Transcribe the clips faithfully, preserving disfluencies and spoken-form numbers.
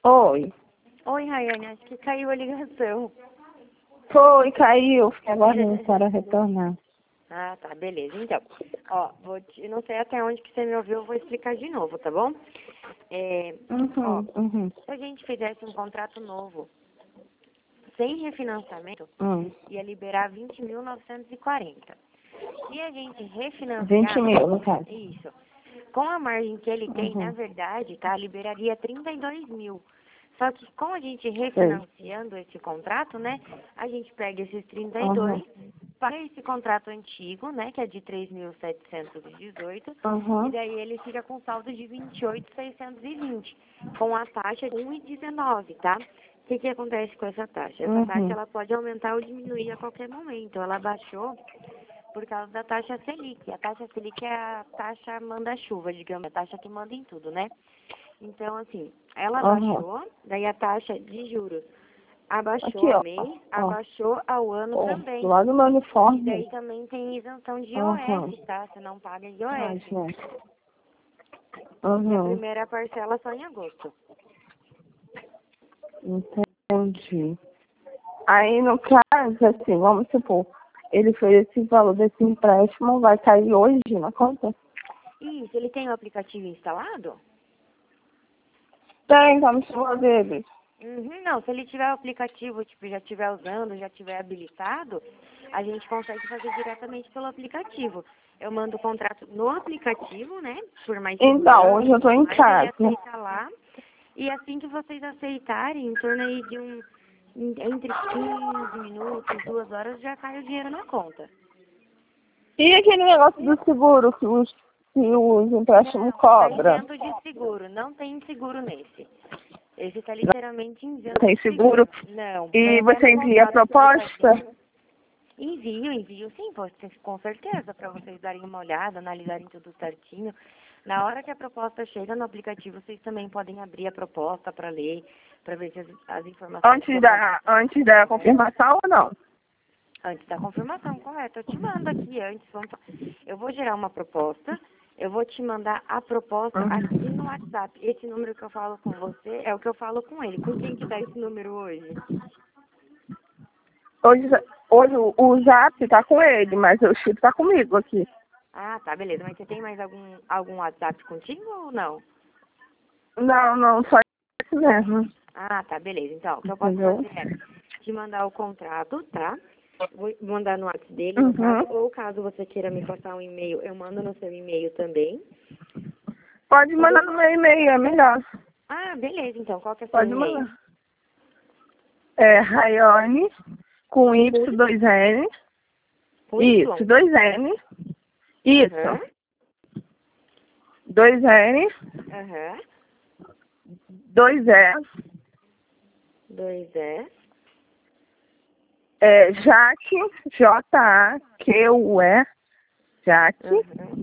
Oi. Oi, Rayane, acho que caiu a ligação. Foi, caiu. Fiquei agora para retornar. Ah, tá, beleza. Então, ó, vou te, não sei até onde que você me ouviu, eu vou explicar de novo, tá bom? É, ó, Uhum, uhum. se a gente fizesse um contrato novo, sem refinanciamento, Hum. ia liberar vinte mil novecentos e quarenta. Se a gente refinanciar... vinte mil, no caso. Isso. Com a margem que ele tem, na Uhum. verdade, tá, liberaria trinta e dois mil. Só que com a gente Sei. refinanciando esse contrato, né, a gente pega esses trinta e dois, Uhum. paga esse contrato antigo, né, que é de três mil setecentos e dezoito, e Uhum. daí ele fica com saldo de vinte e oito mil seiscentos e vinte, com a taxa de um vírgula dezenove, tá? O que que acontece com essa taxa? Essa taxa, Uhum. ela pode aumentar ou diminuir a qualquer momento. Ela baixou por causa da taxa Selic. A taxa Selic é a taxa manda-chuva, digamos, a taxa que manda em tudo, né? Então, assim, ela Uhum. baixou, daí a taxa de juros abaixou Aqui, ao ó. mês, Ó. abaixou ao ano Ó. também. Lá no meu E daí uniforme. também tem isenção de Uhum. I O F, tá? Você não paga Ai, I O F. gente. E a Uhum. primeira parcela só em agosto. Entendi. Aí, no caso, assim, vamos supor, ele fez esse valor desse empréstimo, vai cair hoje na conta? Isso, ele tem o aplicativo instalado? Tem, vamos chamar dele. Uhum, não, se ele tiver o aplicativo, tipo, já estiver usando, já estiver habilitado, a gente consegue fazer diretamente pelo aplicativo. Eu mando o contrato no aplicativo, né, por mais Então, segurança hoje e eu tô tudo em mais, ele casa. aceita lá, e assim que vocês aceitarem, em torno aí de um, em- entre quinze minutos, duas horas, já cai o dinheiro na conta. E aquele negócio do seguro que os, que os empréstimos Não, está cobram? isento de seguro, não tem seguro nesse. Esse está literalmente Não isento tem de seguro? seguro. Não, E tem até você no envia a contrato que ele faz. proposta? Envio, envio sim, você, com certeza, para vocês darem uma olhada, analisarem tudo certinho. Na hora que a proposta chega no aplicativo, vocês também podem abrir a proposta para ler, para ver se as, as informações que Antes eu passo da, antes da confirmação ou não? antes da confirmação, correto. Eu te mando aqui antes, vamos, fa- eu vou gerar uma proposta, eu vou te mandar a proposta aqui no Uhum. WhatsApp. Esse número que eu falo com você é o que eu falo com ele. Com quem que tá esse número hoje? Hoje, hoje o o Zap tá com ele, mas o chip tá comigo aqui. Ah, tá, beleza. Mas você tem mais algum, algum WhatsApp contigo ou não? Não, não, só esse mesmo. Ah, tá, beleza. Então, o que eu posso Entendeu? fazer é te mandar o contrato, tá? Vou mandar no WhatsApp dele, no caso. Uhum. Ou caso você queira me passar um e-mail, eu mando no seu e-mail também. Pode E mandar de... no meu e-mail, é melhor. Ah, beleza. Então, qual que é o seu Pode e-mail? mandar. É Rayane, com Y, Com Y? dois N. Com Isso, Y? dois N. Aham. Isso, dois N, Aham. dois E. Dois S. É Jaque, J A Q U E, Jaque, Aham.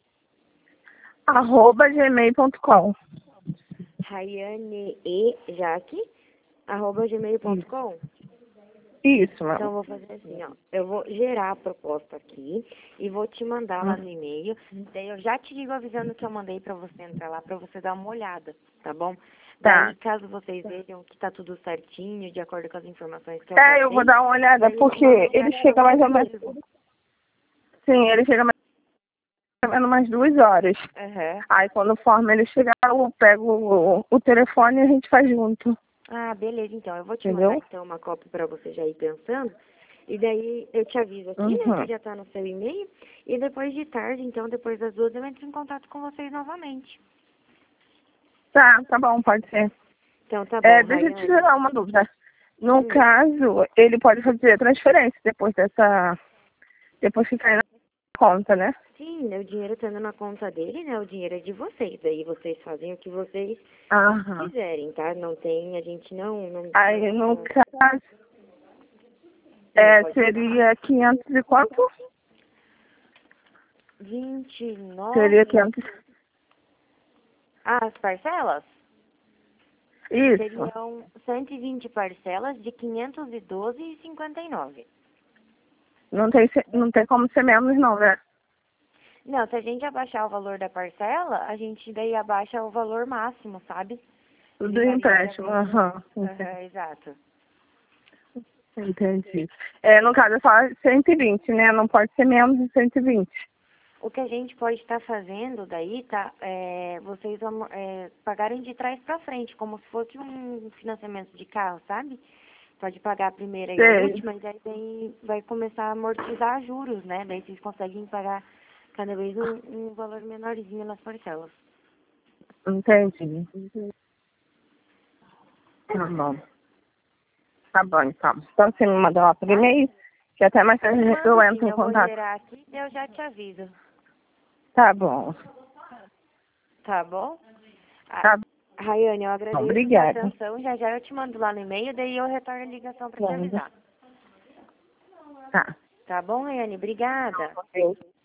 arroba gmail ponto com. Rayane E. Jaque, arroba gmail ponto Isso, com. isso, Então, eu mano. vou fazer assim, ó. Eu vou gerar a proposta aqui e vou te mandar lá no e-mail. Daí eu já te digo avisando que eu mandei pra você entrar lá, pra você dar uma olhada, tá bom? Tá. Daí, caso vocês vejam que tá tudo certinho, de acordo com as informações que eu É, eu vou passei, dar uma olhada, daí eu porque mando ele pra chega mais ou menos. mesmo. Sim, ele chega mais ou menos umas duas horas. Aham. Aí quando forma ele chegar, eu pego o, o telefone e a gente faz junto. Ah, beleza, então. Eu vou te mandar, Entendeu? então, uma cópia pra você já ir pensando. E daí eu te aviso aqui, né, que Uhum. já tá no seu e-mail. E depois de tarde, então, depois das duas, eu entro em contato com vocês novamente. Tá, tá bom, pode ser. Então, tá bom, É, deixa eu te Rayane. tirar uma dúvida. No Hum. caso, ele pode fazer a transferência depois dessa. Depois que cair na conta, né? Sim, né, o dinheiro estando na conta dele, né? O dinheiro é de vocês. Aí vocês fazem o que vocês Aham. quiserem, tá? Não tem, a gente não. não, Aí não, no não caso, hum, é, pode falar. seria quinhentos e quanto? vinte e Seria nove. quinhentos. Ah, as parcelas? Isso. Seriam cento e vinte parcelas de quinhentos e doze e cinquenta e nove. Não tem, se- não tem como ser menos não, né? Não, se a gente abaixar o valor da parcela, a gente daí abaixa o valor máximo, sabe? Tudo Ele varia empréstimo, também. aham. Aham, exato. Entendi. É, no caso, é só cento e vinte, né? Não pode ser menos de cento e vinte. O que a gente pode estar fazendo daí, tá? É, vocês vão é, pagarem de trás para frente, como se fosse um financiamento de carro, sabe? Pode pagar a primeira e a Sei. última, e daí tem, vai começar a amortizar juros, né? Daí vocês conseguem pagar cada vez um, um valor menorzinho nas parcelas. Entendi. Tá bom. Tá bom, então. Então você me manda lá por e-mail, que até mais tarde eu Mando entro sim, em eu vou contato. gerar aqui e eu já te aviso. Tá bom. Tá bom? Ah, Tá Rayane, eu bom. agradeço a sua Obrigada. atenção. Já já eu te mando lá no e-mail, daí eu retorno a ligação para te avisar. Tá. Tá bom, Rayane? Obrigada. Ok.